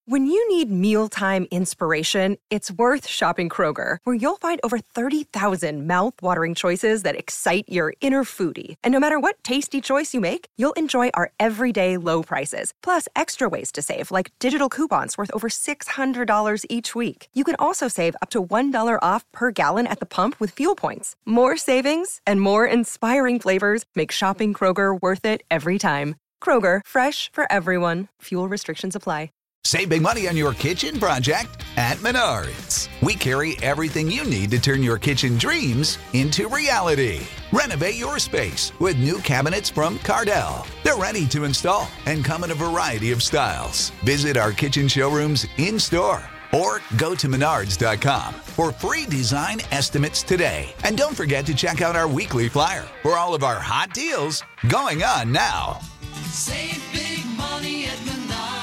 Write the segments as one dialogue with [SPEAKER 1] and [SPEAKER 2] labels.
[SPEAKER 1] When you need mealtime inspiration, it's worth shopping Kroger, where you'll find over 30,000 mouth-watering choices that excite your inner foodie. And no matter what tasty choice you make, you'll enjoy our everyday low prices, plus extra ways to save, like digital coupons worth over $600 each week. You can also save up to $1 off per gallon at the pump with fuel points. More savings and more inspiring flavors make shopping Kroger worth it every time. Kroger, fresh for everyone. Fuel restrictions apply.
[SPEAKER 2] Save big money on your kitchen project at Menards. We carry everything you need to turn your kitchen dreams into reality. Renovate your space with new cabinets from Cardell. They're ready to install and come in a variety of styles. Visit our kitchen showrooms in-store or go to Menards.com for free design estimates today. And don't forget to check out our weekly flyer for all of our hot deals going on now.
[SPEAKER 3] Save big money at Menards.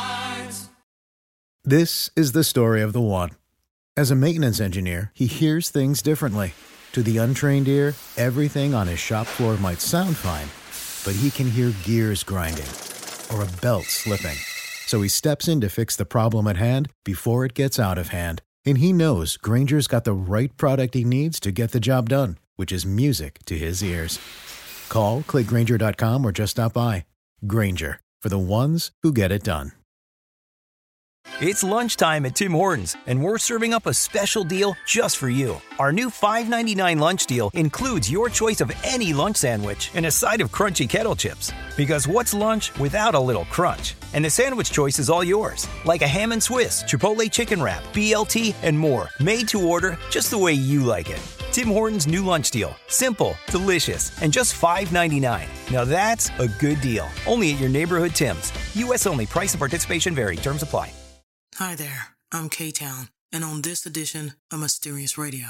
[SPEAKER 4] This is the story of the one. As a maintenance engineer, he hears things differently. To the untrained ear, everything on his shop floor might sound fine, but he can hear gears grinding or a belt slipping. So he steps in to fix the problem at hand before it gets out of hand. And he knows Grainger's got the right product he needs to get the job done, which is music to his ears. Call, click Grainger.com, or just stop by. Grainger, for the ones who get it done.
[SPEAKER 5] It's lunchtime at Tim Hortons, and we're serving up a special deal just for you. Our new $5.99 lunch deal includes your choice of any lunch sandwich and a side of crunchy kettle chips. Because what's lunch without a little crunch? And the sandwich choice is all yours, like a ham and Swiss, Chipotle chicken wrap, BLT, and more, made to order just the way you like it. Tim Hortons' new lunch deal. Simple, delicious, and just $5.99. Now that's a good deal. Only at your neighborhood Tim's. U.S. only. Price and participation vary. Terms apply.
[SPEAKER 6] Hi there, I'm K-Town, and on this edition of Mysterious Radio.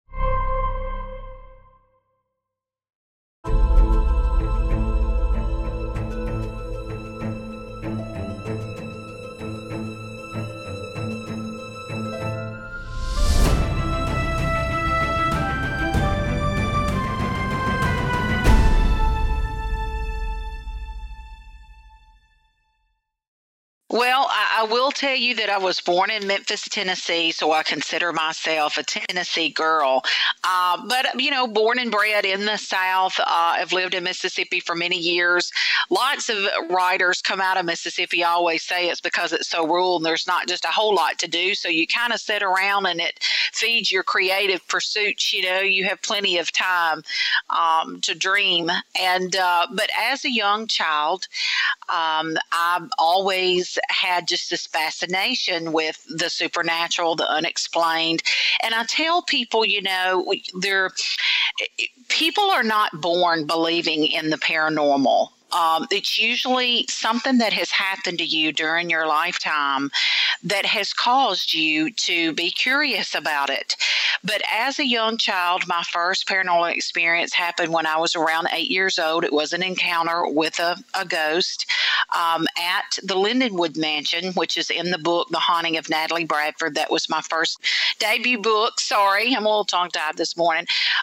[SPEAKER 7] Well, I will tell you that I was born in Memphis, Tennessee, so I consider myself a Tennessee girl. But, you know, born and bred in the South. I've lived in Mississippi for many years. Lots of writers come out of Mississippi. I always say it's because it's so rural and there's not just a whole lot to do. So you kind of sit around and it feeds your creative pursuits. You know, you have plenty of time to dream. And but as a young child, I've always had just this fascination with the supernatural, the unexplained. And I tell people, you know, people are not born believing in the paranormal. It's usually something that has happened to you during your lifetime that has caused you to be curious about it. But as a young child, my first paranormal experience happened when I was around 8 years old. It was an encounter with a ghost at the Lindenwood Mansion, which is in the book, The Haunting of Natalie Bradford. That was my first debut book. Sorry, I'm a little tongue-tied this morning.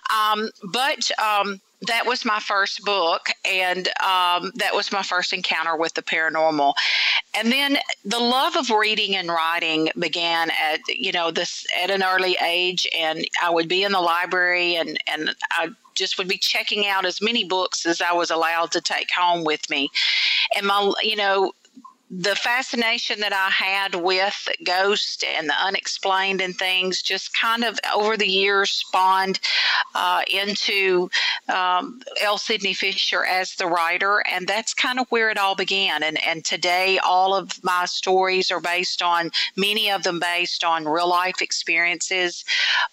[SPEAKER 7] That was my first book, and that was my first encounter with the paranormal. And then the love of reading and writing began at an early age, and I would be in the library, and I just would be checking out as many books as I was allowed to take home with me. And the fascination that I had with ghosts and the unexplained and things just kind of over the years spawned into L. Sidney Fisher as the writer. And that's kind of where it all began. And today, all of my stories are many of them based on real life experiences.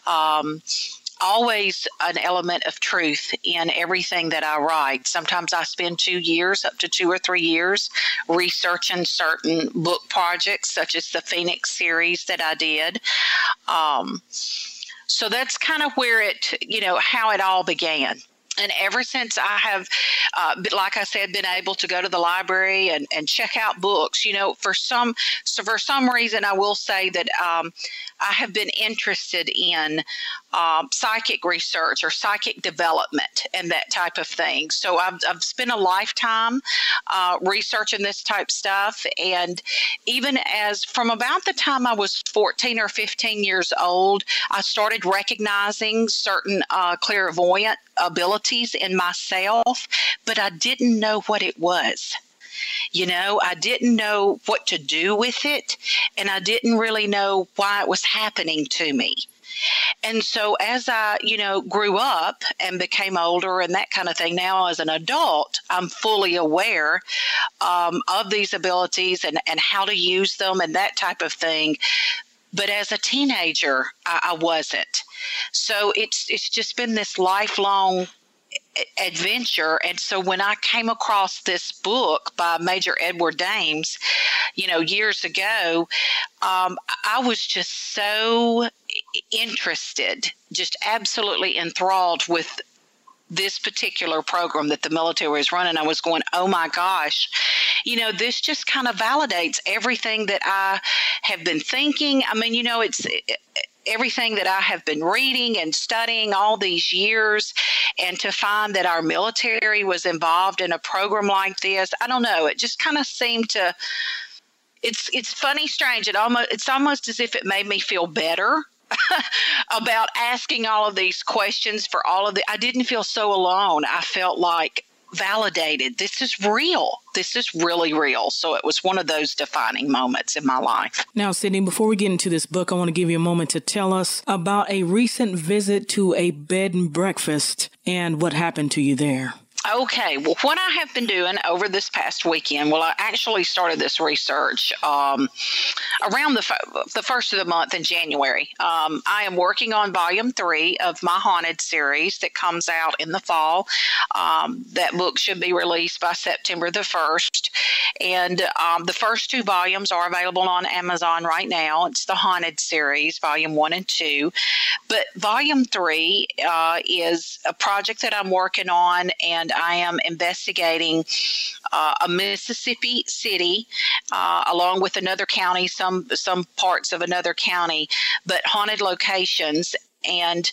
[SPEAKER 7] Always an element of truth in everything that I write. Sometimes I spend 2 years, up to 2 or 3 years, researching certain book projects, such as the Phoenix series that I did. So that's kind of where how it all began. And ever since I have, like I said, been able to go to the library and check out books, for some reason, I will say that I have been interested in psychic research or psychic development and that type of thing. So I've spent a lifetime researching this type stuff. And even as from about the time I was 14 or 15 years old, I started recognizing certain clairvoyant abilities in myself, but I didn't know what it was. I didn't know what to do with it, and I didn't really know why it was happening to me. And so as I, grew up and became older and that kind of thing, now as an adult, I'm fully aware of these abilities and how to use them and that type of thing. But as a teenager, I wasn't. So it's just been this lifelong adventure. And so when I came across this book by Major Edward Dames, years ago, I was just so interested, just absolutely enthralled with this particular program that the military was running. I was going, oh my gosh, this just kind of validates everything that I have been thinking. I mean, it's everything that I have been reading and studying all these years, and to find that our military was involved in a program like this, I don't know, it just kind of seemed to, it's funny, strange. It's almost as if it made me feel better about asking all of these questions for I didn't feel so alone. I felt like validated. This is real. This is really real. So it was one of those defining moments in my life.
[SPEAKER 6] Now, Sydney, before we get into this book, I want to give you a moment to tell us about a recent visit to a bed and breakfast and what happened to you there.
[SPEAKER 7] Okay, well, what I have been doing over this past weekend, I actually started this research around the first of the month in January. I am working on volume 3 of my Haunted series that comes out in the fall. That book should be released by September the 1st. And the first 2 volumes are available on Amazon right now. It's the Haunted series, volume 1 and 2. But volume 3 is a project that I'm working on, and I am investigating a Mississippi city along with another county, some parts of another county, but haunted locations. And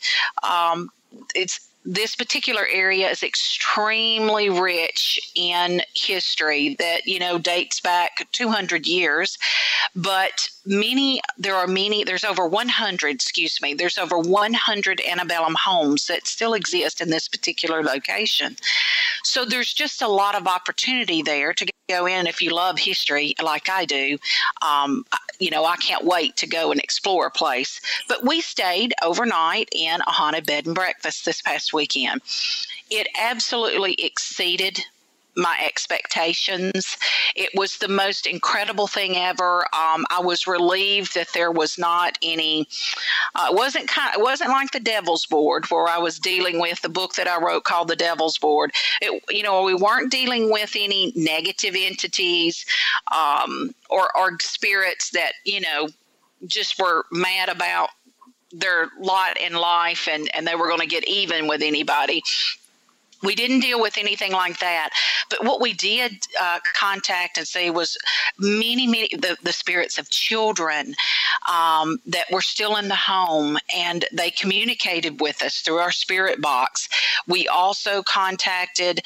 [SPEAKER 7] this particular area is extremely rich in history that, dates back 200 years. But there's over 100 antebellum homes that still exist in this particular location. So there's just a lot of opportunity there to go in. If you love history like I do, I can't wait to go and explore a place. But we stayed overnight in a haunted bed and breakfast this past weekend. It absolutely exceeded my expectations. It was the most incredible thing ever. I was relieved that there was not any. It wasn't like the Devil's Board, where I was dealing with the book that I wrote called The Devil's Board. We weren't dealing with any negative entities or spirits that just were mad about their lot in life and they were going to get even with anybody. We didn't deal with anything like that. But what we did contact and see was many the spirits of children that were still in the home, and they communicated with us through our spirit box. We also contacted,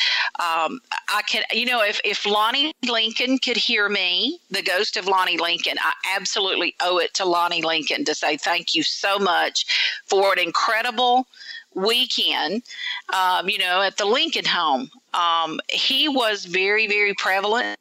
[SPEAKER 7] if Lonnie Lincoln could hear me, the ghost of Lonnie Lincoln, I absolutely owe it to Lonnie Lincoln to say thank you so much for an incredible weekend, at the Lincoln home. He was very, very prevalent.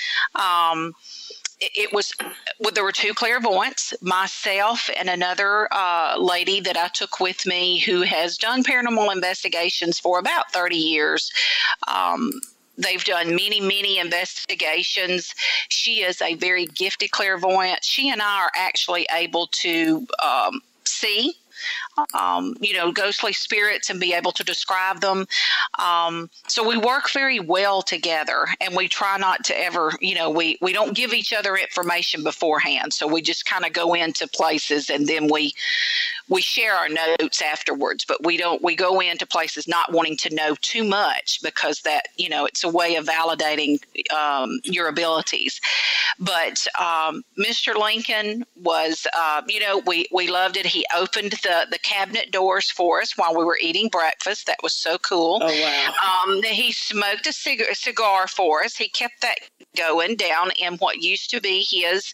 [SPEAKER 7] There were 2 clairvoyants, myself and another lady that I took with me who has done paranormal investigations for about 30 years. They've done many investigations. She is a very gifted clairvoyant. She and I are actually able to see ghostly spirits and be able to describe them. So we work very well together, and we try not to ever, we don't give each other information beforehand. So we just kind of go into places, and then we we share our notes afterwards, but we go into places not wanting to know too much because that, it's a way of validating your abilities. But Mr. Lincoln was, we loved it. He opened the cabinet doors for us while we were eating breakfast. That was so cool.
[SPEAKER 6] Oh, wow.
[SPEAKER 7] He smoked a cigar for us. He kept that going down in what used to be his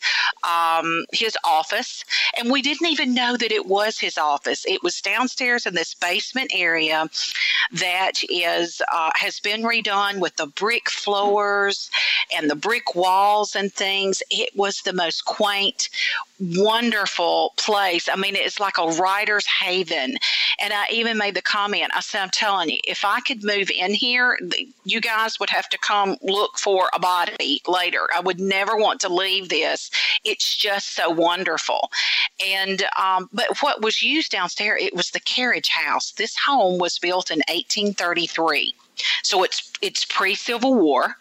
[SPEAKER 7] office. And we didn't even know that it was his office. It was downstairs in this basement area that has been redone with the brick floors and the brick walls and things. It was the most quaint, wonderful place. I mean, it's like a writer's haven. And I even made the comment, I said, I'm telling you, if I could move in here, you guys would have to come look for a body later. I would never want to leave this. It's just so wonderful. And but what was used downstairs, it was the carriage house. This home was built in 1833. So it's pre-Civil War.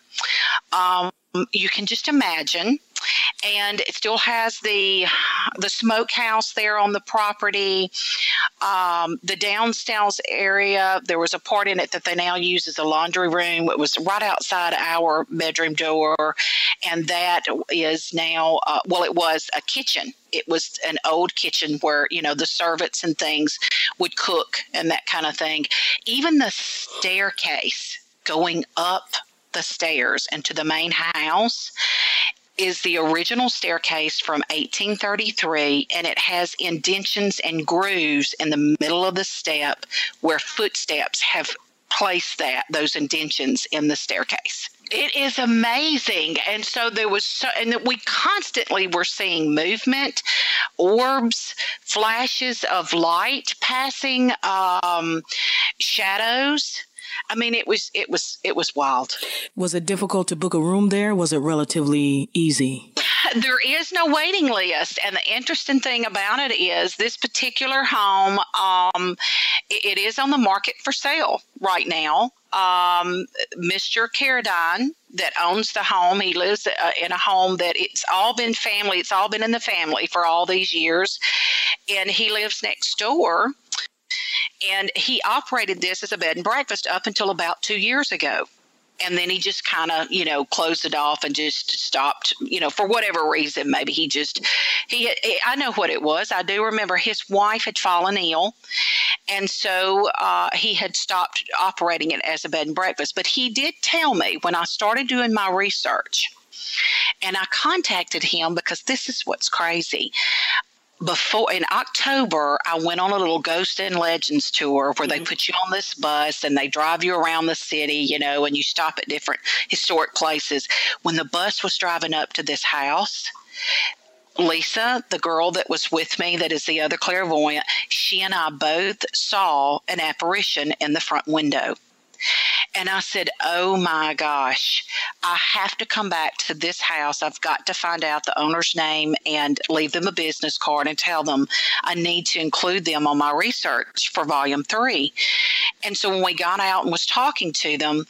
[SPEAKER 7] You can just imagine. And it still has the smokehouse there on the property. The downstairs area, there was a part in it that they now use as a laundry room. It was right outside our bedroom door. And that is now, it was a kitchen. It was an old kitchen where, the servants and things would cook and that kind of thing. Even the staircase going up the stairs into the main house is the original staircase from 1833, and it has indentions and grooves in the middle of the step where footsteps have placed those indentions in the staircase. It is amazing. And so there was and we constantly were seeing movement, orbs, flashes of light passing, shadows. I mean, it was wild.
[SPEAKER 6] Was it difficult to book a room there? Was it relatively easy?
[SPEAKER 7] There is no waiting list. And the interesting thing about it is this particular home, it is on the market for sale right now. Mr. Carradine that owns the home, he lives in a home that it's all been family. It's all been in the family for all these years. And he lives next door. And he operated this as a bed and breakfast up until about 2 years ago. And then he just kind of, closed it off and just stopped, for whatever reason. Maybe I know what it was. I do remember his wife had fallen ill. And so he had stopped operating it as a bed and breakfast. But he did tell me when I started doing my research, and I contacted him because this is what's crazy. Before in October, I went on a little Ghost and Legends tour where they put you on this bus and they drive you around the city, and you stop at different historic places. When the bus was driving up to this house, Lisa, the girl that was with me, that is the other clairvoyant, she and I both saw an apparition in the front window. And I said, oh my gosh, I have to come back to this house. I've got to find out the owner's name and leave them a business card and tell them I need to include them on my research for volume 3. And so when we got out and was talking to them,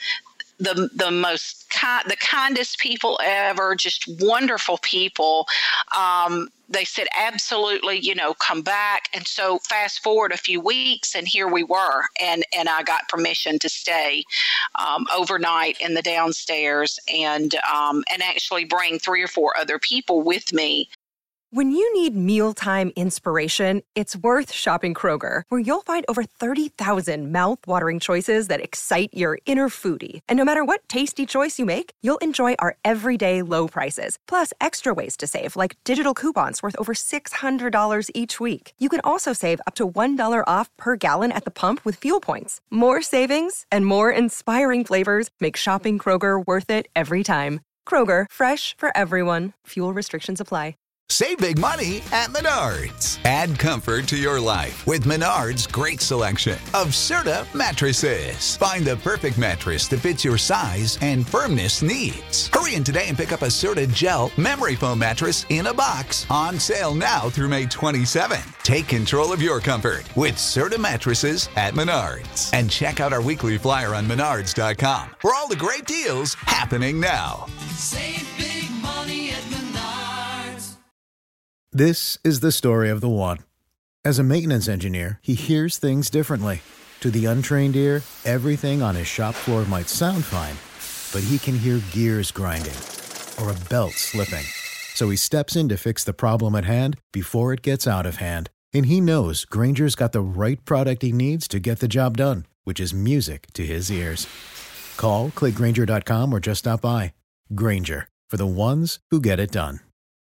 [SPEAKER 7] the kindest people ever, just wonderful people. They said, absolutely, come back. And so fast forward a few weeks and here we were. And I got permission to stay overnight in the downstairs and actually bring 3 or 4 other people with me.
[SPEAKER 1] When you need mealtime inspiration, it's worth shopping Kroger, where you'll find over 30,000 mouth-watering choices that excite your inner foodie. And no matter what tasty choice you make, you'll enjoy our everyday low prices, plus extra ways to save, like digital coupons worth over $600 each week. You can also save up to $1 off per gallon at the pump with fuel points. More savings and more inspiring flavors make shopping Kroger worth it every time. Kroger, fresh for everyone. Fuel restrictions apply.
[SPEAKER 2] Save big money at Menards. Add comfort to your life with Menards' great selection of Serta mattresses. Find the perfect mattress that fits your size and firmness needs. Hurry in today and pick up a Serta Gel memory foam mattress in a box, on sale now through May 27th. Take control of your comfort with Serta mattresses at Menards. And check out our weekly flyer on Menards.com for all the great deals happening now.
[SPEAKER 3] Save big money at Menards.
[SPEAKER 4] This is the story of the one. As a maintenance engineer, he hears things differently. To the untrained ear, everything on his shop floor might sound fine, but he can hear gears grinding or a belt slipping. So he steps in to fix the problem at hand before it gets out of hand. And he knows Grainger's got the right product he needs to get the job done, which is music to his ears. Call, click Grainger.com, or just stop by. Grainger, for the ones who get it done.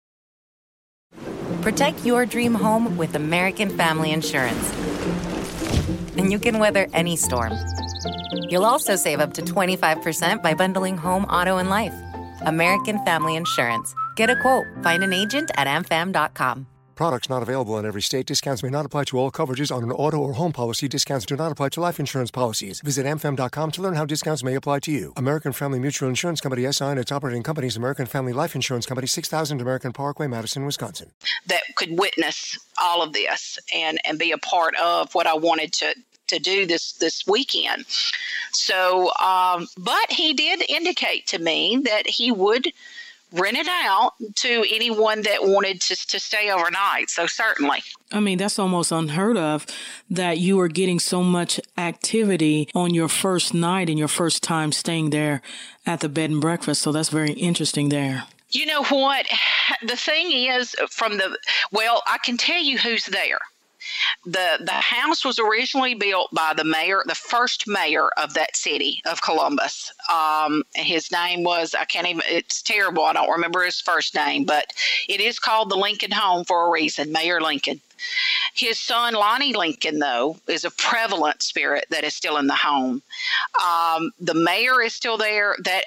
[SPEAKER 8] Protect your dream home with American Family Insurance. And you can weather any storm. You'll also save up to 25% by bundling home, auto, and life. American Family Insurance. Get a quote. Find an agent at amfam.com.
[SPEAKER 9] Products not available in every state. Discounts may not apply to all coverages on an auto or home policy. Discounts do not apply to life insurance policies. Visit amfam.com to learn how discounts may apply to you. American Family Mutual Insurance Company, SI, and its operating companies, American Family Life Insurance Company, 6000 American Parkway, Madison, Wisconsin.
[SPEAKER 7] That could witness all of this and be a part of what I wanted to do this weekend. So, but he did indicate to me that he would rent it out to anyone that wanted to stay overnight. So certainly.
[SPEAKER 6] I mean, that's almost unheard of that you are getting so much activity on your first night and your first time staying there at the bed and breakfast. So that's very interesting there.
[SPEAKER 7] You know what? The thing is, I can tell you who's there. The house was originally built by the mayor, the first mayor of that city of Columbus. His name was, it's terrible. I don't remember his first name, but it is called the Lincoln Home for a reason, Mayor Lincoln. His son, Lonnie Lincoln, though, is a prevalent spirit that is still in the home. The mayor is still there. That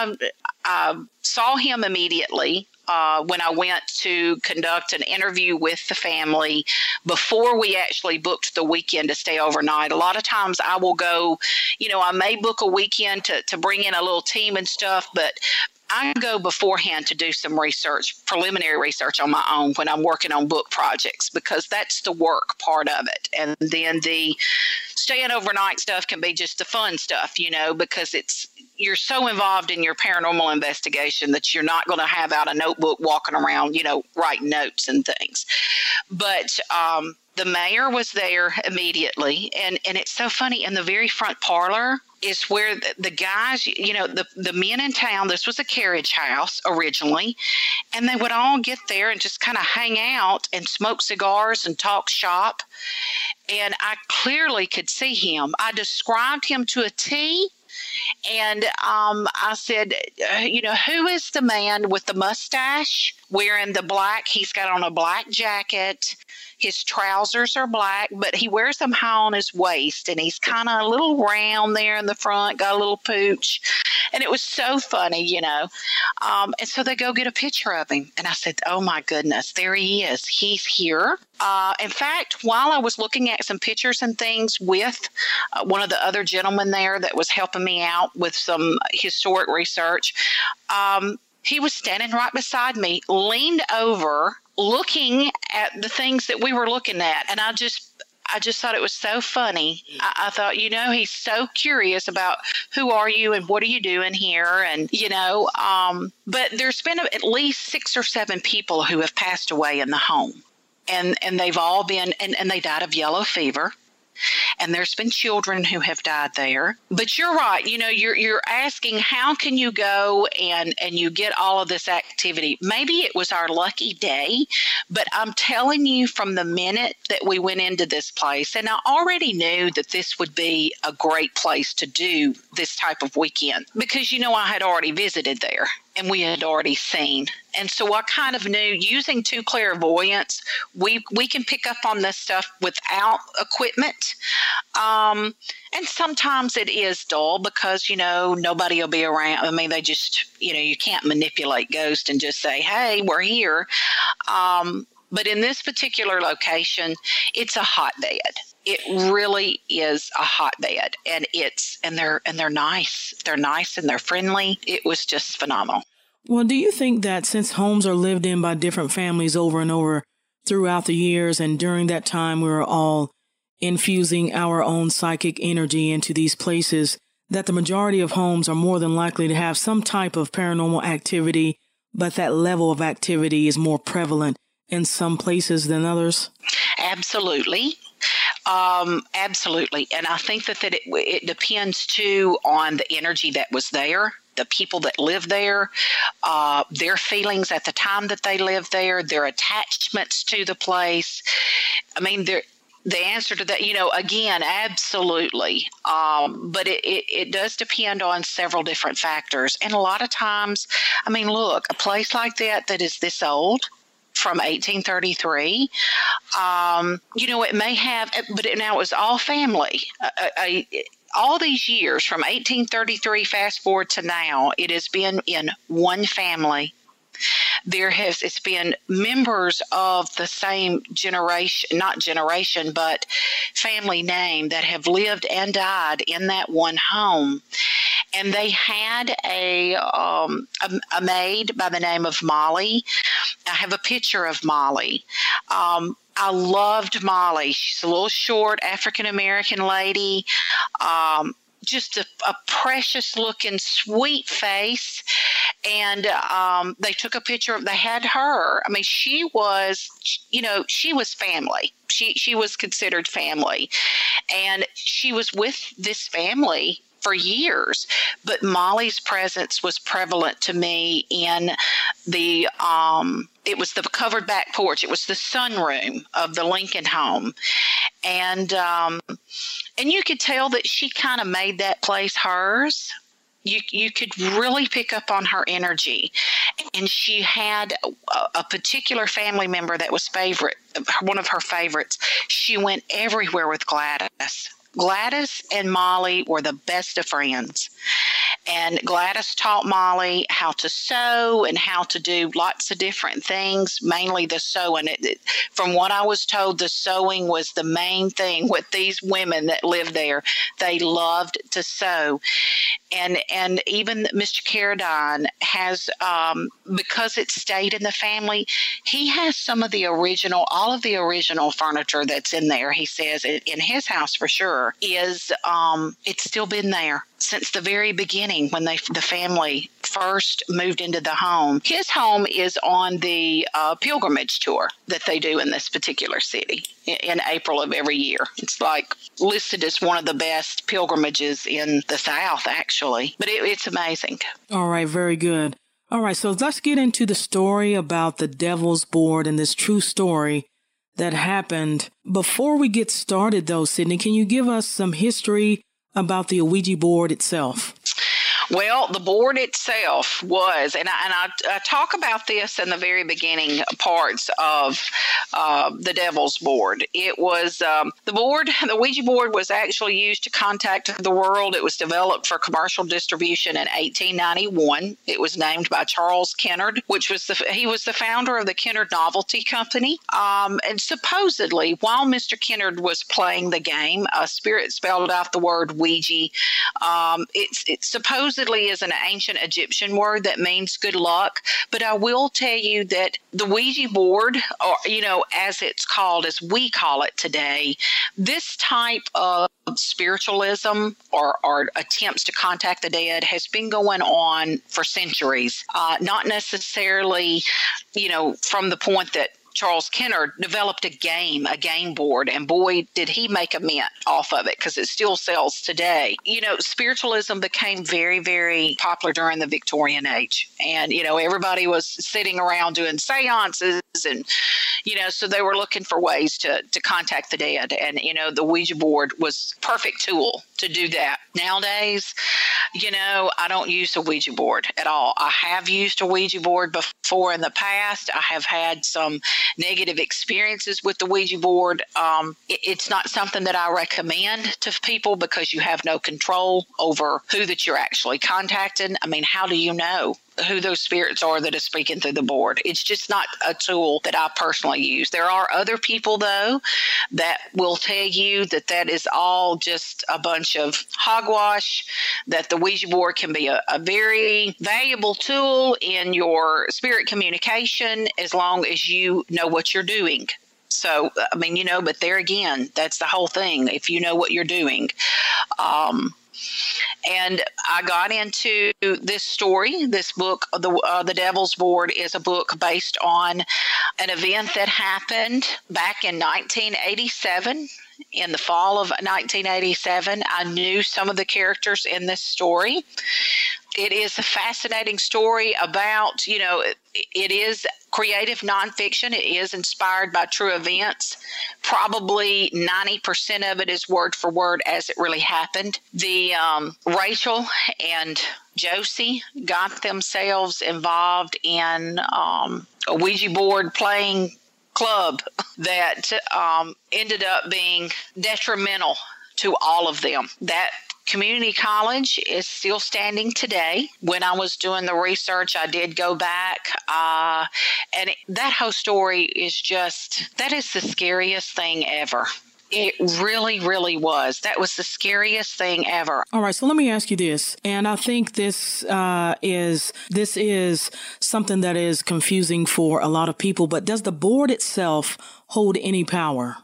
[SPEAKER 7] I saw him immediately when I went to conduct an interview with the family before we actually booked the weekend to stay overnight. A lot of times I will go, I may book a weekend to bring in a little team and stuff, but I go beforehand to do some research, preliminary research on my own when I'm working on book projects, because that's the work part of it. And then the staying overnight stuff can be just the fun stuff, because you're so involved in your paranormal investigation that you're not going to have out a notebook walking around, writing notes and things. But the mayor was there immediately. And it's so funny. In the very front parlor is where the guys, the men in town, this was a carriage house originally, and they would all get there and just kind of hang out and smoke cigars and talk shop. And I clearly could see him. I described him to a T. And I said, who is the man with the mustache wearing the black? He's got on a black jacket. His trousers are black, but he wears them high on his waist, and he's kind of a little round there in the front, got a little pooch. And it was so funny, And so they go get a picture of him. And I said, oh, my goodness, there he is. He's here. In fact, while I was looking at some pictures and things with one of the other gentlemen there that was helping me out with some historic research, he was standing right beside me, leaned over, looking at the things that we were looking at. And I just thought it was so funny. I thought, he's so curious about who are you and what are you doing here? And, but there's been at least 6 or 7 people who have passed away in the home. And they've all been, and they died of yellow fever. And there's been children who have died there. But you're right. You're asking, how can you go and you get all of this activity? Maybe it was our lucky day, but I'm telling you, from the minute that we went into this place, and I already knew that this would be a great place to do this type of weekend, because, I had already visited there and we had already seen. And so I kind of knew, using 2 clairvoyants, we can pick up on this stuff without equipment. And sometimes it is dull because, nobody will be around. I mean, they just, you can't manipulate ghosts and just say, hey, we're here. But in this particular location, it's a hotbed. It really is a hotbed, and they're nice. They're nice and they're friendly. It was just phenomenal.
[SPEAKER 6] Well, do you think that since homes are lived in by different families over and over throughout the years, and during that time we were all infusing our own psychic energy into these places, that the majority of homes are more than likely to have some type of paranormal activity, but that level of activity is more prevalent in some places than others?
[SPEAKER 7] Absolutely. Absolutely. And I think that it depends, too, on the energy that was there, the people that live there, their feelings at the time that they lived there, their attachments to the place. I mean, the answer to that, again, absolutely. But it does depend on several different factors. And a lot of times, I mean, look, a place like that is this old, from 1833, it may have, but now it was all family. All these years, from 1833 fast forward to now, it has been in one family. It's been members of the same but family name that have lived and died in that one home. And they had a maid by the name of Molly. I have a picture of Molly. I loved Molly. She's a little short African-American lady. Just a precious looking, sweet face. And they took a picture they had her. I mean, she was family. She was considered family. And she was with this family for years. But Molly's presence was prevalent to me in the, it was the covered back porch. It was the sunroom of the Lincoln home. And you could tell that she kind of made that place hers. You could really pick up on her energy. And she had a particular family member that was one of her favorites. She went everywhere with Gladys. Gladys and Molly were the best of friends. And Gladys taught Molly how to sew and how to do lots of different things, mainly the sewing. From what I was told, the sewing was the main thing with these women that lived there. They loved to sew. And even Mr. Carradine has, because it stayed in the family, he has all of the original furniture that's in there, he says, in his house for sure, is it's still been there since the very beginning when the family first moved into the home. His home is on the pilgrimage tour that they do in this particular city in April of every year. It's like listed as one of the best pilgrimages in the South, actually. But it's amazing.
[SPEAKER 6] All right, very good. All right, so let's get into the story about the Devil's Board and this true story that happened. Before we get started, though, Sydney, can you give us some history about the Ouija board itself?
[SPEAKER 7] Well, the board itself was, and I talk about this in the very beginning parts of the Devil's Board. It was the Ouija board was actually used to contact the world. It was developed for commercial distribution in 1891. It was named by Charles Kennard, he was the founder of the Kennard Novelty Company. And supposedly, while Mr. Kennard was playing the game, a spirit spelled out the word Ouija. It's supposedly is an ancient Egyptian word that means good luck. But I will tell you that the Ouija board, or, as it's called, as we call it today, this type of spiritualism or attempts to contact the dead has been going on for centuries. Not necessarily, from the point that Charles Kennard developed a game board, and boy, did he make a mint off of it, because it still sells today. Spiritualism became very, very popular during the Victorian age, and, everybody was sitting around doing seances, and, so they were looking for ways to contact the dead, and, the Ouija board was a perfect tool to do that. Nowadays, I don't use a Ouija board at all. I have used a Ouija board before in the past. I have had some negative experiences with the Ouija board. It's not something that I recommend to people, because you have no control over who that you're actually contacting. I mean, how do you know who those spirits are that are speaking through the board? It's just not a tool that I personally use. There are other people, though, that will tell you that is all just a bunch of hogwash, that the Ouija board can be a very valuable tool in your spirit communication as long as you know what you're doing. So, I mean, but there again, that's the whole thing. If you know what you're doing. And I got into this story. This book, The Devil's Board, is a book based on an event that happened back in 1987. In the fall of 1987, I knew some of the characters in this story. It is a fascinating story about, it is creative nonfiction. It is inspired by true events. Probably 90% of it is word for word as it really happened. The Rachel and Josie got themselves involved in a Ouija board playing club that ended up being detrimental to all of them. That community college is still standing today. When I was doing the research, I did go back, and that whole story is that is the scariest thing ever. It really, really was. That was the scariest thing ever.
[SPEAKER 6] All right, so let me ask you this, and I think this is something that is confusing for a lot of people, but does the board itself hold any power?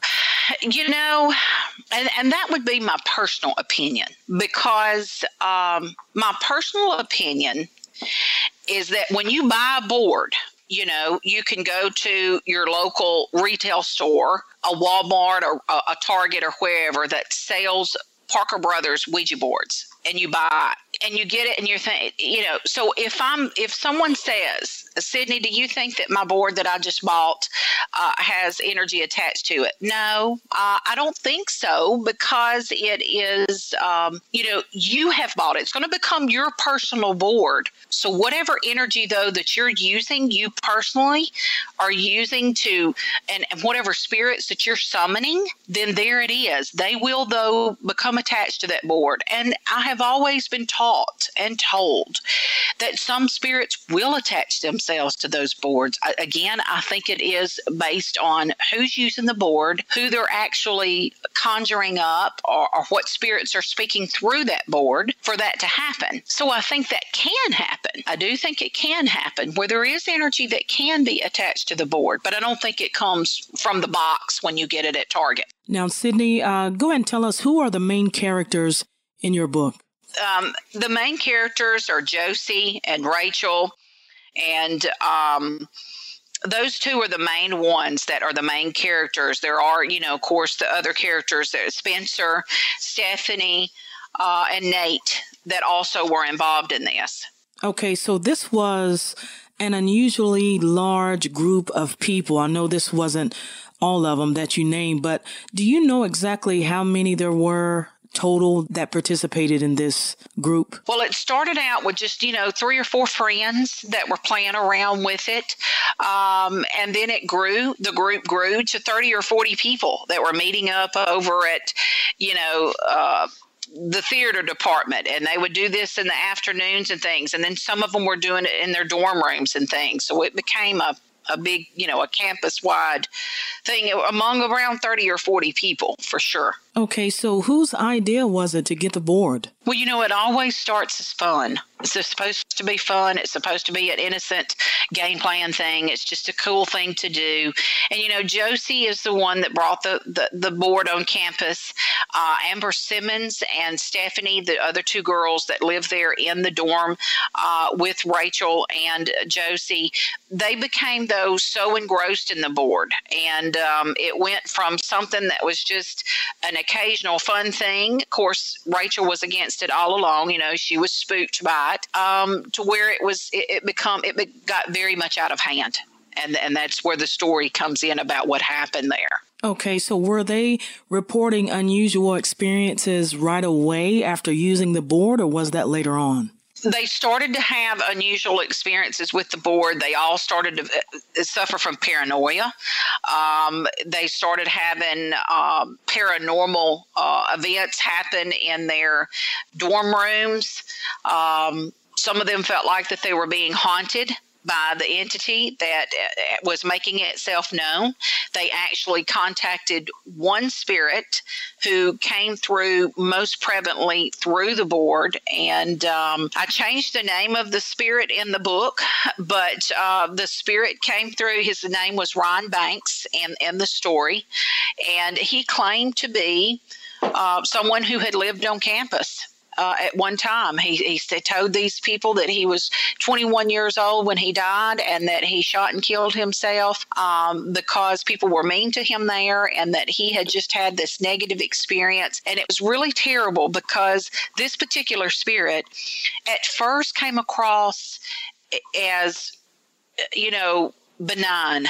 [SPEAKER 6] And that would be my personal opinion, because my personal opinion is that when you buy a board, you can go to your local retail store, a Walmart or a Target or wherever that sells Parker Brothers Ouija boards, and you buy it and you get it and you're thinking, so if someone says, Sydney, do you think that my board that I just bought has energy attached to it? No, I don't think so, because it is, you have bought it. It's going to become your personal board. So whatever energy, though, that you're using, you personally are using and whatever spirits that you're summoning, then there it is. They will, though, become attached to that board. And I have always been taught and told that some spirits will attach themselves to those boards. Again, I think it is based on who's using the board, who they're actually conjuring up, or what spirits are speaking through that board for that to happen. So I think that can happen. I do think it can happen where there is energy that can be attached to the board, but I don't think it comes from the box when you get it at Target. Now, Sydney, go ahead and tell us, who are the main characters in your book?
[SPEAKER 7] The main characters are Josie and Rachel, and those two are the main ones that are the main characters. There are, of course, the other characters, there's Spencer, Stephanie, and Nate, that also were involved in this. Okay, so this was an unusually large group of people. I know this wasn't all of them that you named, but do you know exactly how many there were total that participated in this group? Well, it started out with just, 3 or 4 friends that were playing around with it. And then the group grew to 30 or 40 people that were meeting up over at, the theater department, and they would do this in the afternoons and things. And then some of them were doing it in their dorm rooms and things. So it became a big, a campus-wide thing among around 30 or 40 people, for sure. Okay, so whose idea was it to get the board? Well, it always starts as fun. It's supposed to be fun. It's supposed to be an innocent game plan thing. It's just a cool thing to do. And, Josie is the one that brought the board on campus. Amber Simmons and Stephanie, the other 2 girls that live there in the dorm with Rachel and Josie, they became, though, so engrossed in the board. And it went from something that was just an occasional fun thing. Of course, Rachel was against it all along. She was spooked by it, to where it got very much out of hand. And that's where the story comes in about what happened there. Okay, so were they reporting unusual experiences right away after using the board, or was that later on? They started to have unusual experiences with the board. They all started to suffer from paranoia. They started having paranormal events happen in their dorm rooms. Some of them felt like that they were being haunted by the entity that was making itself known. They actually contacted one spirit who came through most prevalently through the board. And I changed the name of the spirit in the book, but the spirit came through. His name was Ron Banks in the story. And he claimed to be someone who had lived on campus at one time. He told these people that he was 21 years old when he died and that he shot and killed himself because people were mean to him there, and that he had just had this negative experience. And it was really terrible because this particular spirit at first came across as, benign.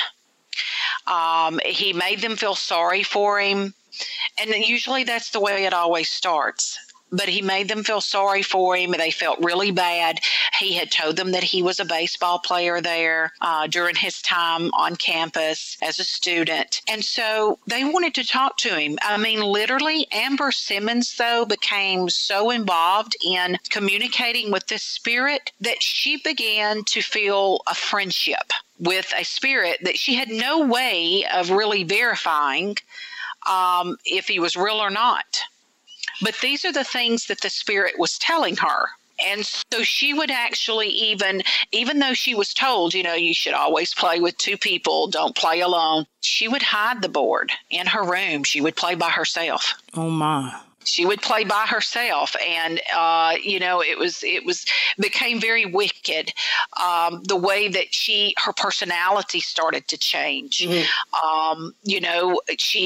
[SPEAKER 7] He made them feel sorry for him. And usually that's the way it always starts. But he made them feel sorry for him. They felt really bad. He had told them that he was a baseball player there during his time on campus as a student. And so they wanted to talk to him. I mean, literally, Amber Simmons, though, became so involved in communicating with this spirit that she began to feel a friendship with a spirit that she had no way of really verifying if he was real or not. But these are the things that the spirit was telling her. And so she would actually even though she was told, you should always play with two people, don't play alone, she would hide the board in her room. She would play by herself.
[SPEAKER 6] Oh, my.
[SPEAKER 7] She would play by herself, and it became very wicked. The way that her personality started to change. Mm-hmm.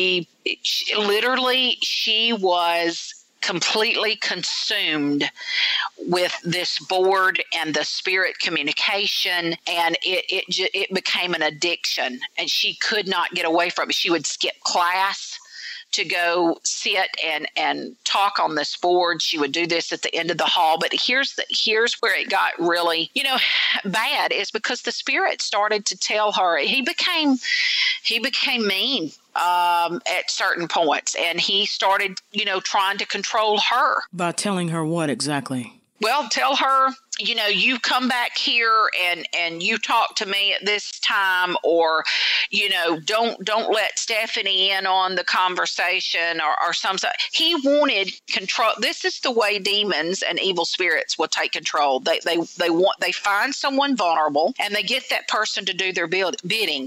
[SPEAKER 7] She was completely consumed with this board and the spirit communication, and it became an addiction, and she could not get away from it. She would skip class to go sit and talk on this board. She would do this at the end of the hall. But here's where it got really, bad, is because the spirit started to tell her. He became mean at certain points, and he started, trying to control her.
[SPEAKER 6] By telling her what exactly?
[SPEAKER 7] Well, tell her, you come back here and you talk to me at this time, or, don't let Stephanie in on the conversation or something. He wanted control. This is the way demons and evil spirits will take control. They find someone vulnerable and they get that person to do their bidding.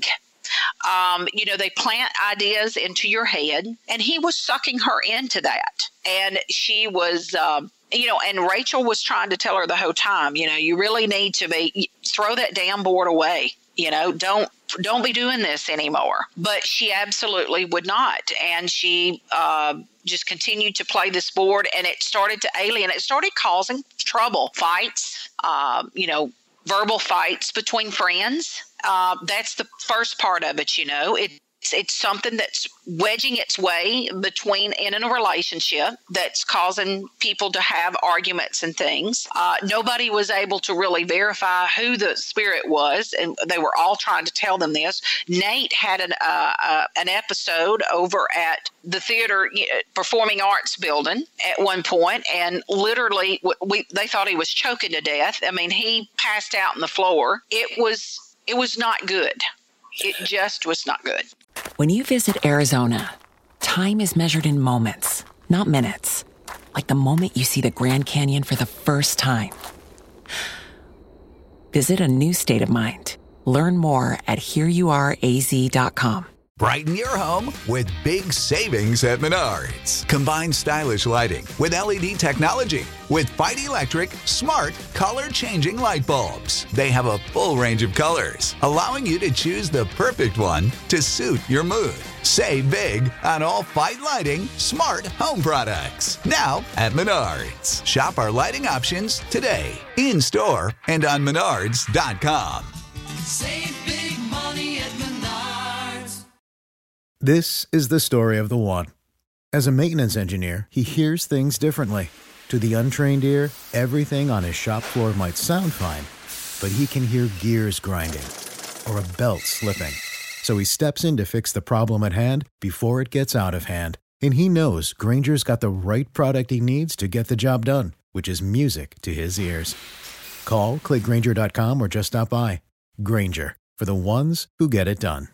[SPEAKER 7] They plant ideas into your head, and he was sucking her into that. And she was, and Rachel was trying to tell her the whole time, you really need to throw that damn board away. Don't be doing this anymore. But she absolutely would not. And she just continued to play this board, and it started to alienate. It started causing trouble, fights, verbal fights between friends. That's the first part of it, It's something that's wedging its way in a relationship that's causing people to have arguments and things. Nobody was able to really verify who the spirit was, and they were all trying to tell them this. Nate had an episode over at the theater performing arts building at one point, and literally they thought he was choking to death. I mean, he passed out on the floor. It was not good. It just was not good.
[SPEAKER 10] When you visit Arizona, time is measured in moments, not minutes. Like the moment you see the Grand Canyon for the first time. Visit a new state of mind. Learn more at hereyouareaz.com.
[SPEAKER 2] Brighten your home with big savings at Menards. Combine stylish lighting with LED technology with Fight Electric smart color-changing light bulbs. They have a full range of colors, allowing you to choose the perfect one to suit your mood. Save big on all Fight Lighting smart home products. Now at Menards. Shop our lighting options today, in-store and on Menards.com.
[SPEAKER 3] Save big money at Menards.
[SPEAKER 4] This is the story of the one. As a maintenance engineer, he hears things differently. To the untrained ear, everything on his shop floor might sound fine, but he can hear gears grinding or a belt slipping. So he steps in to fix the problem at hand before it gets out of hand. And he knows Grainger's got the right product he needs to get the job done, which is music to his ears. Call, click Grainger.com, or just stop by. Grainger, for the ones who get it done.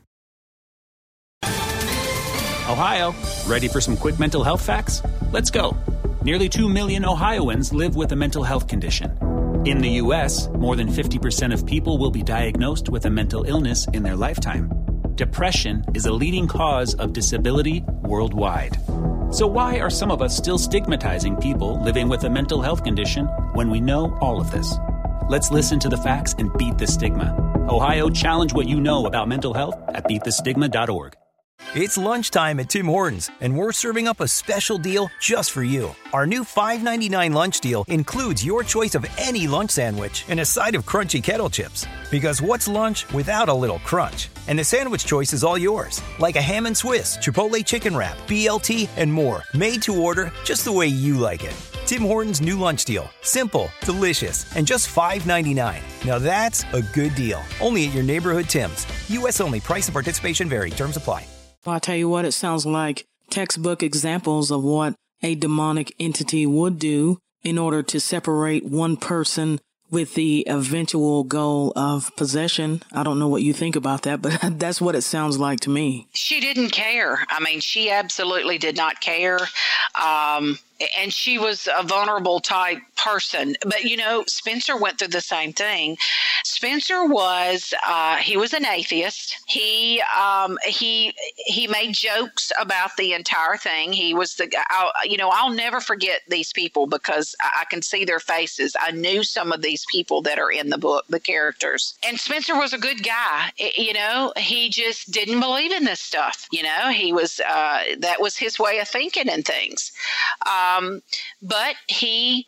[SPEAKER 11] Ohio, ready for some quick mental health facts? Let's go. Nearly 2 million Ohioans live with a mental health condition. In the U.S., more than 50% of people will be diagnosed with a mental illness in their lifetime. Depression is a leading cause of disability worldwide. So why are some of us still stigmatizing people living with a mental health condition when we know all of this? Let's listen to the facts and beat the stigma. Ohio, challenge what you know about mental health at beatthestigma.org.
[SPEAKER 5] It's lunchtime at Tim Hortons, and we're serving up a special deal just for you. Our new $5.99 lunch deal includes your choice of any lunch sandwich and a side of crunchy kettle chips. Because what's lunch without a little crunch? And the sandwich choice is all yours, like a ham and Swiss, Chipotle chicken wrap, BLT, and more, made to order just the way you like it. Tim Hortons' new lunch deal. Simple, delicious, and just $5.99. Now that's a good deal. Only at your neighborhood Tim's. U.S. only. Price and participation vary. Terms apply.
[SPEAKER 6] Well, I'll tell you what, it sounds like textbook examples of what a demonic entity would do in order to separate one person with the eventual goal of possession. I don't know what you think about that, but that's what it sounds like to me.
[SPEAKER 7] She didn't care. I mean, she absolutely did not care. And she was a vulnerable type person. But, you know, Spencer went through the same thing. Spencer was, he was an atheist. He made jokes about the entire thing. He was the guy, I'll never forget these people because I can see their faces. I knew some of these people that are in the book, the characters. And Spencer was a good guy. He just didn't believe in this stuff. He was, that was his way of thinking and things. But he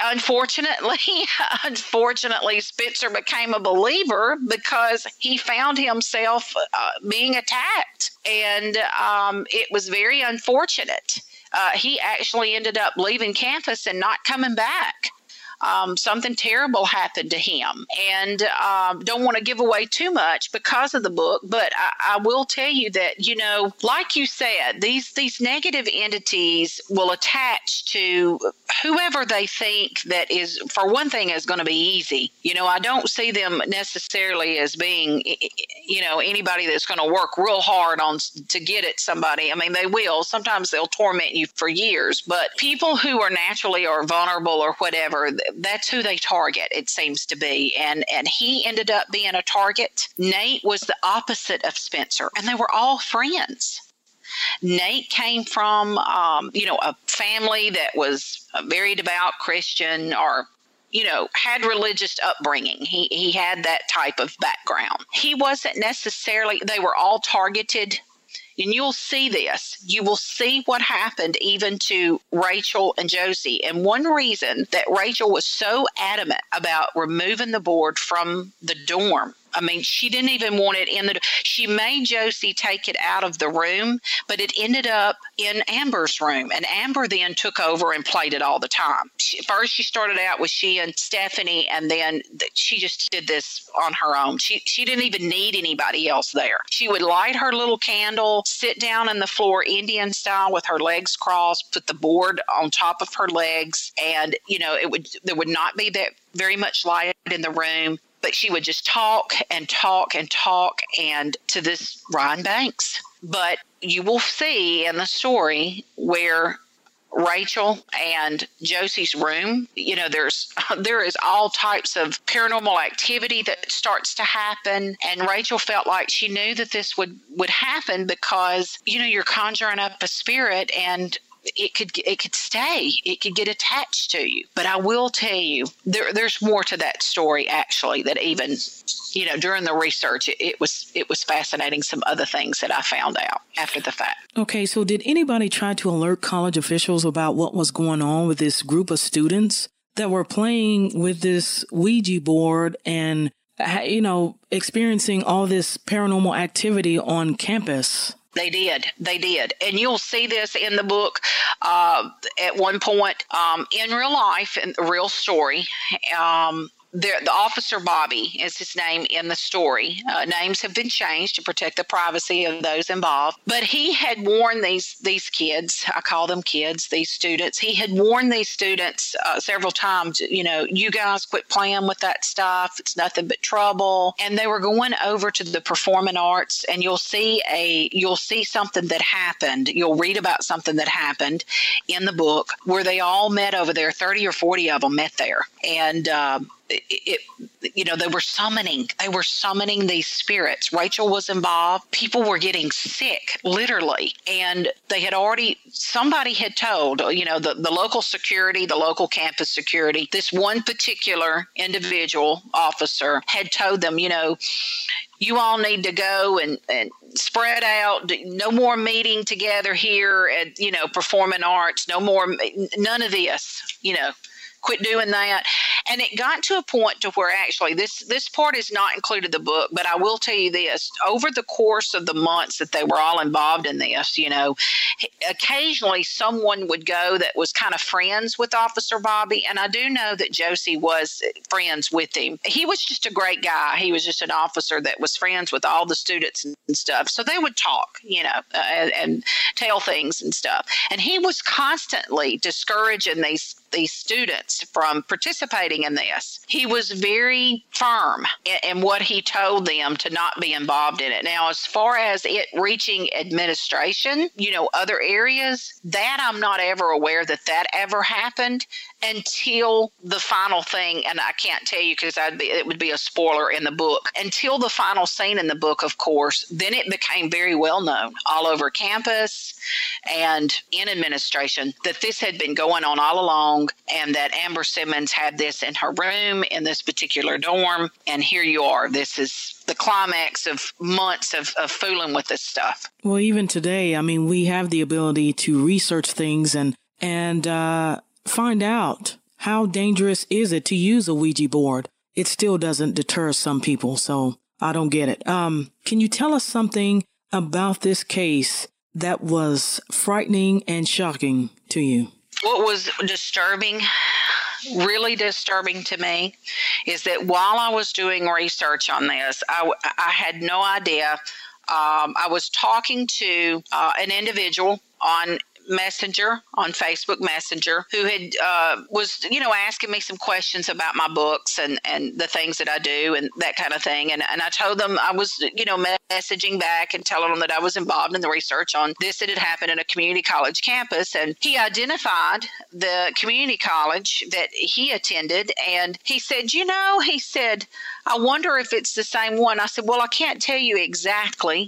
[SPEAKER 7] unfortunately, Spencer became a believer because he found himself being attacked. And it was very unfortunate. He actually ended up leaving campus and not coming back. Something terrible happened to him, and don't want to give away too much because of the book, but I will tell you that, like you said, these negative entities will attach to whoever they think that is, for one thing, is going to be easy. I don't see them necessarily as being, anybody that's going to work real hard to get at somebody. I mean, they will. Sometimes they'll torment you for years, but people who are naturally or vulnerable or whatever, that's who they target, it seems to be. And he ended up being a target. Nate was the opposite of Spencer, and they were all friends. Nate came from, a family that was a very devout Christian or, had religious upbringing. He had that type of background. He wasn't necessarily, they were all targeted. And you'll see this. You will see what happened even to Rachel and Josie. And one reason that Rachel was so adamant about removing the board from the dorm, I mean, she didn't even want it in she made Josie take it out of the room, but it ended up in Amber's room. And Amber then took over and played it all the time. First, she started out with she and Stephanie, and then she just did this on her own. She didn't even need anybody else there. She would light her little candle, sit down on the floor Indian style with her legs crossed, put the board on top of her legs, and, there would not be that very much light in the room. But she would just talk and talk and talk, and to this Ryan Banks. But you will see in the story where Rachel and Josie's room, there is all types of paranormal activity that starts to happen. And Rachel felt like she knew that this would happen because, you're conjuring up a spirit and it could stay. It could get attached to you. But I will tell you, there's more to that story, actually, that even, during the research, it was fascinating, some other things that I found out after the fact.
[SPEAKER 6] Okay, so did anybody try to alert college officials about what was going on with this group of students that were playing with this Ouija board and, experiencing all this paranormal activity on campus?
[SPEAKER 7] They did. And you'll see this in the book at one point in real life, in the real story. The officer Bobby is his name in the story. Names have been changed to protect the privacy of those involved. But he had warned these kids, I call them kids, these students. He had warned these students several times, you guys quit playing with that stuff. It's nothing but trouble. And they were going over to the performing arts, and you'll see something that happened. You'll read about something that happened in the book where they all met over there. 30 or 40 of them met there. And they were summoning these spirits. Rachel was involved. People were getting sick, literally. And somebody had told, the local security, the local campus security, this one particular individual officer had told them, you all need to go and spread out. No more meeting together here at, performing arts. No more, none of this, quit doing that. And it got to a point to where actually this part is not included in the book, but I will tell you this, over the course of the months that they were all involved in this, occasionally someone would go that was kind of friends with Officer Bobby. And I do know that Josie was friends with him. He was just a great guy. He was just an officer that was friends with all the students and stuff. So they would talk, and tell things and stuff. And he was constantly discouraging these students from participating in this. He was very firm in what he told them to not be involved in it. Now, as far as it reaching administration, other areas, that I'm not ever aware that ever happened until the final thing, and I can't tell you because it would be a spoiler in the book, until the final scene in the book, of course. Then it became very well known all over campus and in administration that this had been going on all along, and that Amber Simmons had this in her room in this particular dorm. And here you are. This is the climax of months of fooling with this stuff.
[SPEAKER 6] Well, even today, we have the ability to research things and find out how dangerous is it to use a Ouija board. It still doesn't deter some people, so I don't get it. Can you tell us something about this case that was frightening and shocking to you?
[SPEAKER 7] What was disturbing, really disturbing to me, is that while I was doing research on this, I had no idea. I was talking to an individual on Facebook Messenger, who had was asking me some questions about my books and the things that I do and that kind of thing. And I told them I was messaging back and telling them that I was involved in the research on this that had happened in a community college campus. And he identified the community college that he attended, and he said, I wonder if it's the same one. I said, well, I can't tell you exactly.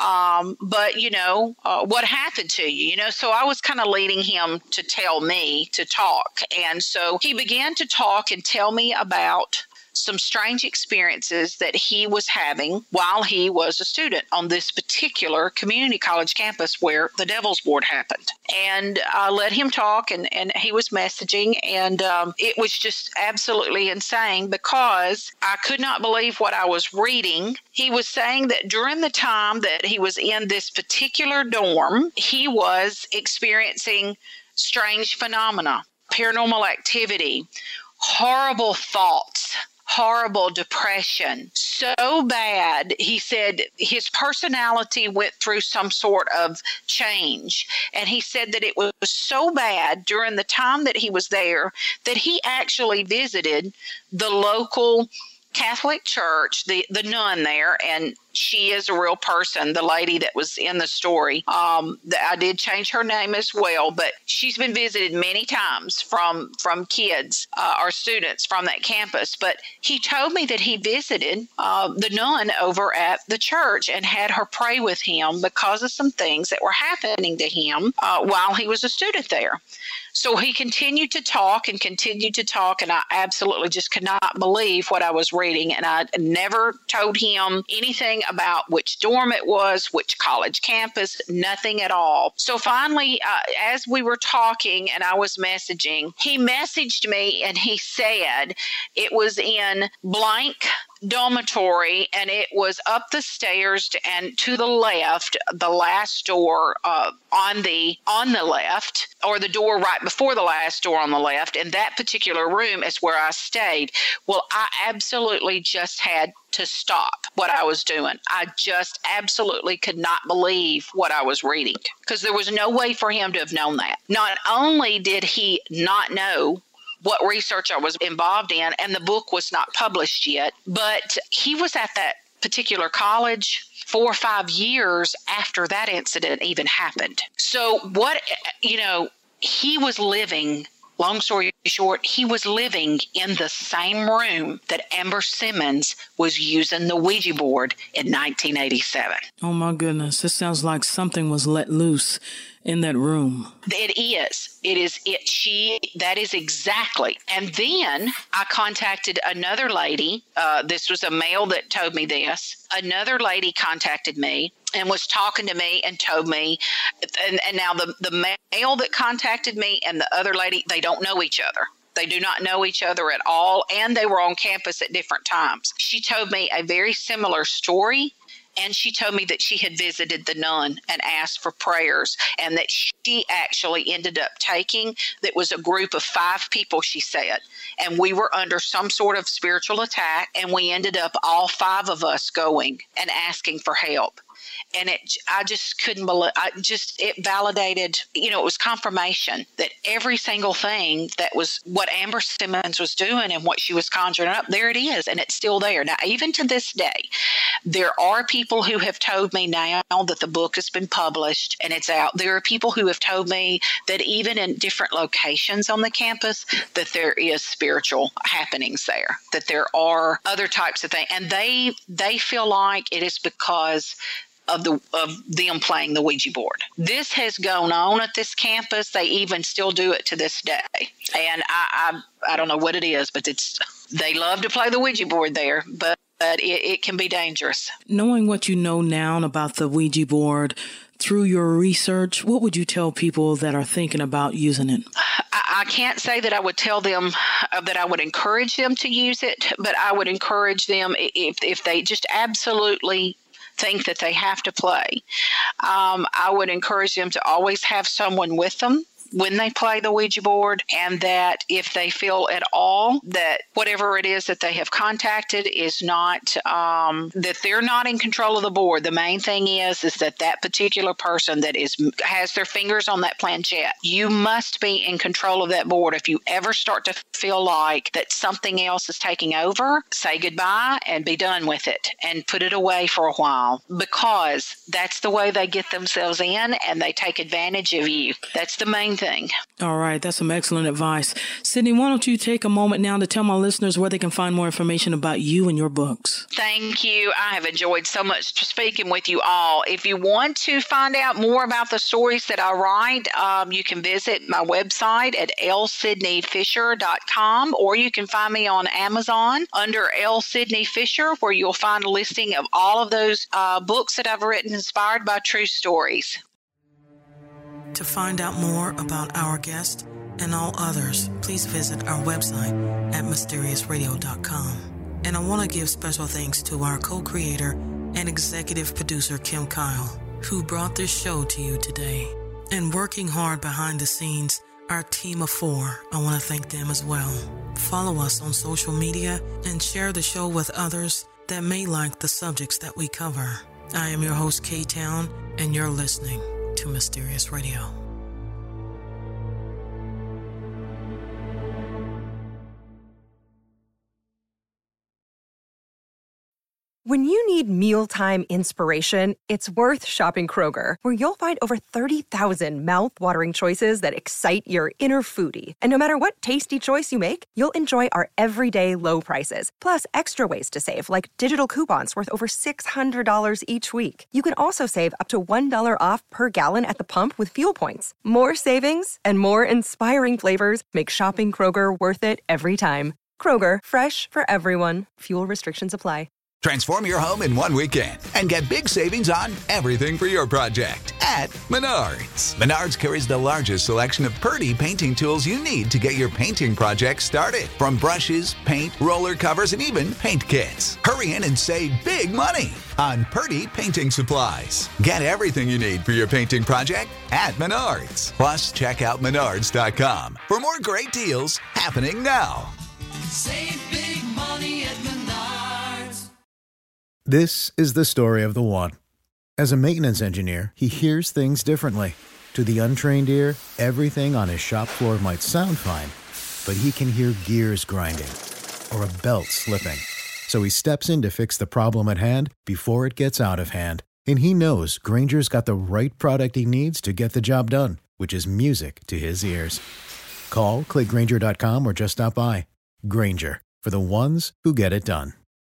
[SPEAKER 7] But what happened to you, so I was kind of leading him to tell me to talk. And so he began to talk and tell me about some strange experiences that he was having while he was a student on this particular community college campus where the Devil's Board happened. And I let him talk, and he was messaging, and it was just absolutely insane because I could not believe what I was reading. He was saying that during the time that he was in this particular dorm, he was experiencing strange phenomena, paranormal activity, horrible thoughts, horrible depression. So bad, he said his personality went through some sort of change. And he said that it was so bad during the time that he was there that he actually visited the local Catholic church, the nun there, and she is a real person, the lady that was in the story. I did change her name as well, but she's been visited many times from kids or students from that campus. But he told me that he visited the nun over at the church and had her pray with him because of some things that were happening to him while he was a student there. So he continued to talk, and I absolutely just could not believe what I was reading. And I never told him anything about which dorm it was, which college campus, nothing at all. So finally, as we were talking and I was messaging, he messaged me and he said it was in blank dormitory, and it was up the stairs and to the left, the last door on the left, or the door right before the last door on the left, and that particular room is where I stayed. Well, I absolutely just had to stop what I was doing. I just absolutely could not believe what I was reading, because there was no way for him to have known that. Not only did he not know what research I was involved in, and the book was not published yet, but he was at that particular college 4 or 5 years after that incident even happened. So he was living long story short, he was living in the same room that Amber Simmons was using the Ouija board in 1987.
[SPEAKER 6] Oh, my goodness. This sounds like something was let loose in that room.
[SPEAKER 7] It is. That is exactly. And then I contacted another lady. This was a male that told me this. Another lady contacted me and was talking to me and told me, and now the male that contacted me and the other lady, they don't know each other. They do not know each other at all, and they were on campus at different times. She told me a very similar story. And she told me that she had visited the nun and asked for prayers, and that she actually ended up taking, that was a group of 5 people, she said, and we were under some sort of spiritual attack, and we ended up all 5 of us going and asking for help. And I just couldn't believe, it validated, it was confirmation that every single thing that was what Amber Simmons was doing and what she was conjuring up, there it is, and it's still there. Now, even to this day, there are people who have told me now that the book has been published and it's out. There are people who have told me that even in different locations on the campus, that there is spiritual happenings there, that there are other types of things. And they feel like it is because of them playing the Ouija board. This has gone on at this campus. They even still do it to this day. And I don't know what it is, but they love to play the Ouija board there, but it can be dangerous.
[SPEAKER 6] Knowing what you know now about the Ouija board through your research, what would you tell people that are thinking about using it?
[SPEAKER 7] I can't say that I would tell them that I would encourage them to use it, but I would encourage them if they just absolutely think that they have to play. I would encourage them to always have someone with them when they play the Ouija board, and that if they feel at all that whatever it is that they have contacted is not, that they're not in control of the board. The main thing is that particular person that has their fingers on that planchette, you must be in control of that board. If you ever start to feel like that something else is taking over, say goodbye and be done with it and put it away for a while, because that's the way they get themselves in and they take advantage of you. That's the main thing.
[SPEAKER 6] All right. That's some excellent advice. Sydney, why don't you take a moment now to tell my listeners where they can find more information about you and your books?
[SPEAKER 7] Thank you. I have enjoyed so much speaking with you all. If you want to find out more about the stories that I write, you can visit my website at lsydneyfisher.com, or you can find me on Amazon under L. Sydney Fisher, where you'll find a listing of all of those books that I've written inspired by true stories.
[SPEAKER 6] To find out more about our guest and all others, please visit our website at mysteriousradio.com. And I want to give special thanks to our co-creator and executive producer, Kim Kyle, who brought this show to you today. And working hard behind the scenes, our team of 4, I want to thank them as well. Follow us on social media and share the show with others that may like the subjects that we cover. I am your host, K-Town, and you're listening to Mysterious Radio.
[SPEAKER 1] When you need mealtime inspiration, it's worth shopping Kroger, where you'll find over 30,000 mouth-watering choices that excite your inner foodie. And no matter what tasty choice you make, you'll enjoy our everyday low prices, plus extra ways to save, like digital coupons worth over $600 each week. You can also save up to $1 off per gallon at the pump with fuel points. More savings and more inspiring flavors make shopping Kroger worth it every time. Kroger, fresh for everyone. Fuel restrictions apply.
[SPEAKER 2] Transform your home in one weekend and get big savings on everything for your project at Menards. Menards carries the largest selection of Purdy painting tools you need to get your painting project started. From brushes, paint, roller covers, and even paint kits. Hurry in and save big money on Purdy painting supplies. Get everything you need for your painting project at Menards. Plus, check out Menards.com for more great deals happening now.
[SPEAKER 3] Save big money at Menards.
[SPEAKER 4] This is the story of the one. As a maintenance engineer, he hears things differently. To the untrained ear, everything on his shop floor might sound fine, but he can hear gears grinding or a belt slipping. So he steps in to fix the problem at hand before it gets out of hand. And he knows Grainger's got the right product he needs to get the job done, which is music to his ears. Call, click Grainger.com, or just stop by. Grainger, for the ones who get it done.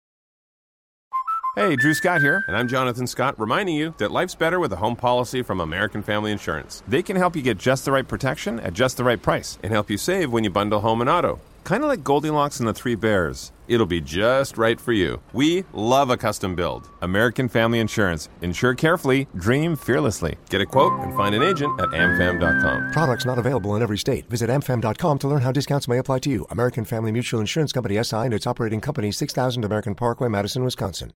[SPEAKER 12] Hey, Drew Scott here, and I'm Jonathan Scott, reminding you that life's better with a home policy from American Family Insurance. They can help you get just the right protection at just the right price and help you save when you bundle home and auto. Kind of like Goldilocks and the Three Bears. It'll be just right for you. We love a custom build. American Family Insurance. Insure carefully, dream fearlessly. Get a quote and find an agent at amfam.com.
[SPEAKER 9] Products not available in every state. Visit amfam.com to learn how discounts may apply to you. American Family Mutual Insurance Company, SI, and its operating company, 6000 American Parkway, Madison, Wisconsin.